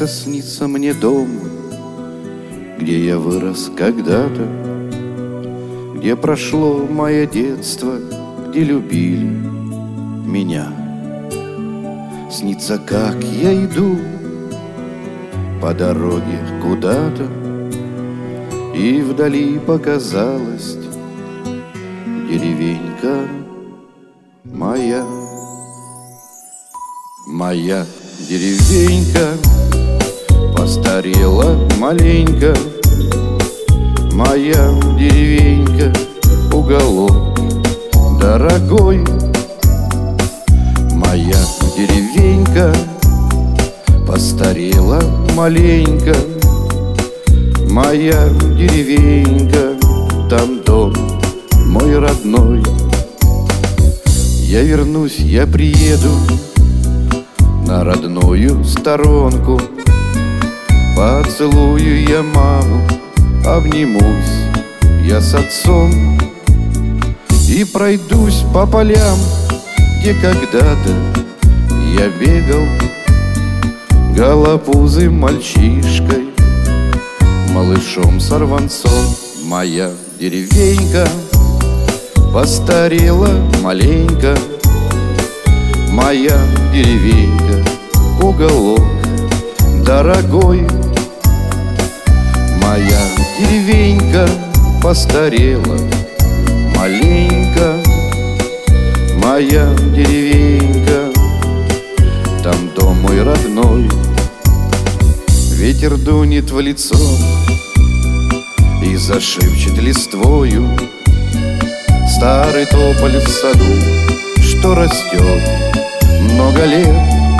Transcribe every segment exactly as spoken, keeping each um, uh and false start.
часто снится мне дом, где я вырос когда-то, где прошло мое детство, где любили меня. Снится, как я иду по дороге куда-то, и вдали показалась деревенька моя. Моя деревенька постарела маленько, моя деревенька, уголок дорогой. Моя деревенька постарела маленько, моя деревенька, там дом мой родной. Я вернусь, я приеду на родную сторонку, поцелую я маму, обнимусь я с отцом и пройдусь по полям, где когда-то я бегал голопузым мальчишкой, малышом-сорванцом. Моя деревенька постарела маленько, моя деревенька, уголок дорогой. Моя деревенька постарела маленько, моя деревенька, там дом мой родной. Ветер дунет в лицо и зашепчет листвою старый тополь в саду, что растет много лет.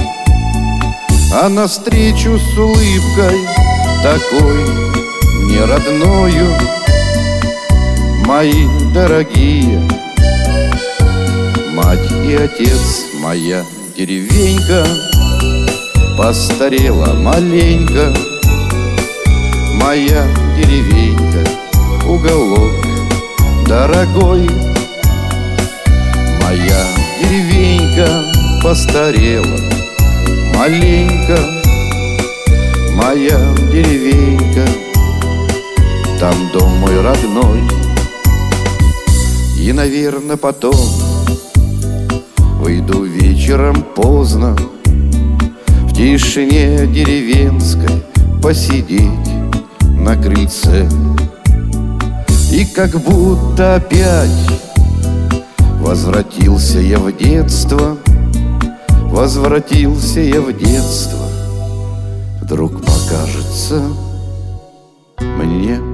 А навстречу с улыбкой такой мне родною мои дорогие мать и отец. Моя деревенька постарела маленько, моя деревенька, уголок дорогой. Моя деревенька постарела маленько, моя деревенька, там дом мой родной. И, наверно, потом выйду вечером поздно в тишине деревенской посидеть на крыльце, и как будто опять возвратился я в детство, возвратился я в детство. Вдруг покажется мне